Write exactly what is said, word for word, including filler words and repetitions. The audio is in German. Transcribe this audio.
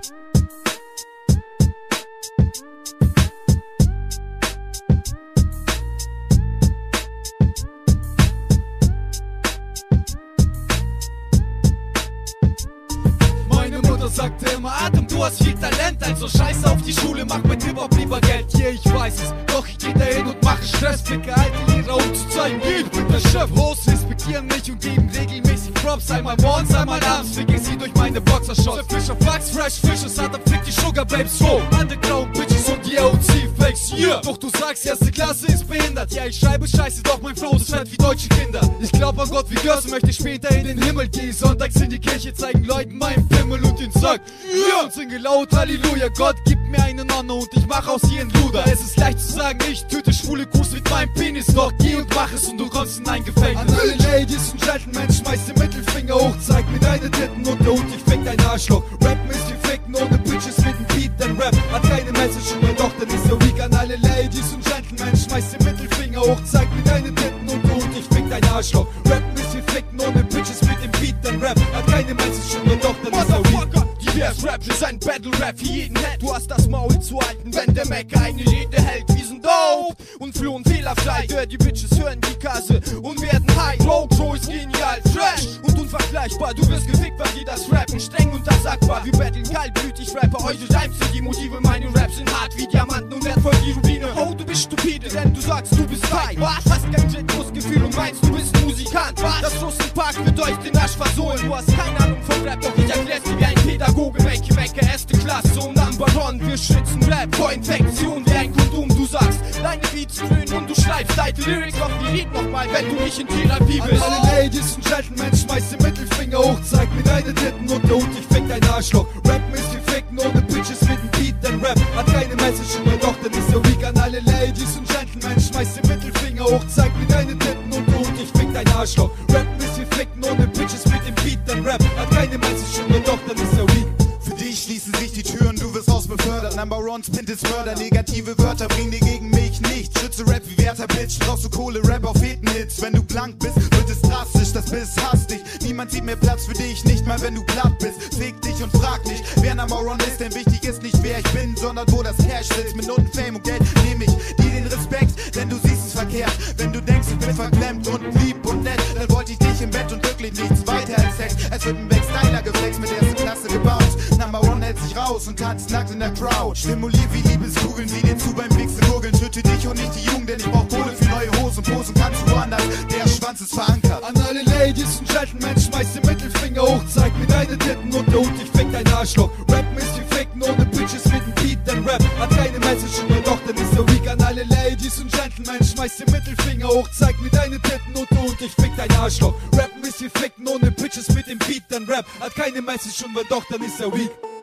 Sagte immer, Atem, du hast viel Talent, also scheiß auf die Schule, mach mit Hip-Hop lieber Geld. Yeah, ich weiß es, doch ich geh dahin und mache Stress. Blicke alte Lehrer, um zu zeigen, ich bin der Chef. Hosts respektieren mich und geben regelmäßig Props. Einmal morgens, einmal abends, fick ich sie durch meine Boxershorts. Der Fischer Fax, Fresh Fishes, hat er fick die Sugar Babes roll. Underground Bitches und die A O C-Fakes, yeah. Doch du sagst, erste Klasse ist behindert. Ja, ich schreibe Scheiße, doch mein Flow ist fett wie deutsche Kinder. Ich glaub an Gott wie Görs, möchte später in den Himmel gehen. Sonntags in die Kirche, zeigen Leuten meinen Pimmel und den Sack. Ja, und singe laut Halleluja, Gott gibt mir einen Honor und ich mach aus hier ein Luder. Es ist leicht zu sagen, ich töte schwule Kuss mit meinem Penis, doch geh und mach es und du kommst in ein Gefängnis. An alle Ladies und Gentlemen, schmeiß den Mittelfinger hoch, zeig mir deine Titten und der Hut, ich fick dein Arschloch. Rappen ist wie Ficken ohne Bitches mit dem Beat, denn Rap hat keine Message und doch dann ist so weak. An alle Ladies und Gentlemen, schmeiß den Mittelfinger hoch, zeig mir deine Titten und der Hut, ich fick dein Arschloch. Rappen ist wie Ficken ohne Bitches mit dem Beat, denn Rap hat keine Message und doch dann ist so weak. Yes, Rap ist ein Battle-Rap für jeden Head. Du hast das Maul zu halten, wenn der Mac eine Rede hält. Wir sind dope und flohen fehlerfrei. Die Bitches hören die Kasse und werden high. Road ist genial, fresh und unvergleichbar. Du wirst gefickt, weil die das rappen, streng und unsagbar. Wir battlen kaltblütig, Rapper, eure Rhymes sind die Motive. Meine Raps sind hart wie Diamanten und wertvoll wie Rubine. Oh, du bist stupide, denn du sagst, du bist fein. Was? Hast kein Rhythmusgefühl und meinst, du bist Musikant. Was? Das Russenpark wird euch den Arsch versohlen. Du hast keine Ahnung von Rap, doch ich erklär's dir wie ein Pädagoge. Mecke, Mecke, erste Klasse und Number One. Wir schützen Rap vor Infektion wie ein Kondom. Du sagst, deine Beats grün und du schreibst deine Lyrics auf die Lied nochmal, wenn du nicht in Therapie bist. An alle Ladies und Gentlemen, schmeiß den Mittelfinger hoch, zeig mir deine Titten und der Hut, ich fick dein Arschloch. Rappen ist wie Ficken ohne Bitches mit dem Beat, denn Rap hat keine Message und doch dann ist so weak. An alle Ladies und Gentlemen, schmeiß den Mittelfinger hoch, zeig mir deine Titten und der Hut, ich fick dein Arschloch. Rappen ist wie Ficken ohne Bitches mit dem Beat, denn Rap hat keine Message und doch dann ist so weak. Schließen sich die Türen, du wirst rausbefördert. Number One, Spint ist Mörder. Negative Wörter bringen dir gegen mich nichts. Schütze Rap wie Werther, Bitch. Brauchst du Kohle, Rap auf Hits. Wenn du blank bist, wird es drastisch. Das Biss hasst dich. Niemand sieht mehr Platz für dich, nicht mal wenn du platt bist. Fick dich und frag nicht, wer Number One ist. Denn wichtig ist nicht, wer ich bin, sondern wo das Cash sitzt. Mit Noten, Fame und Geld nehme ich dir den Respekt, denn du siehst es verkehrt. Wenn du denkst, ich bin verklemmt und lieb und nett, dann wollte ich dich im Bett und wirklich nichts weiter als Sex. Es wird ein Backstyler geflext, mit erster Klasse gebaut. Number One hält sich raus und tanzt nackt in der Crowd. Stimulier wie Liebeskugeln, sieh dir zu beim Wichsen gurgeln. Töte dich und nicht die Jugend, denn ich brauch Kohle für neue Hosen. Posen kannst du woanders, der Schwanz ist verankert. An alle Ladies und Gentlemen, schmeiß den Mittelfinger hoch, zeig mir deine Titten und der Hut, ich fick dein Arschloch. Rappen ist wie Ficken ohne Bitches mit dem Beat, denn Rap hat keine Message und doch dann ist so weak. An alle Ladies und Gentlemen, schmeiß den Mittelfinger hoch, zeig mir deine Titten und der Hut, ich fick dein Arschloch. Rappen ist wie Ficken ohne Bitches mit dem Beat, denn Rap hat keine Message und doch dann ist er weak.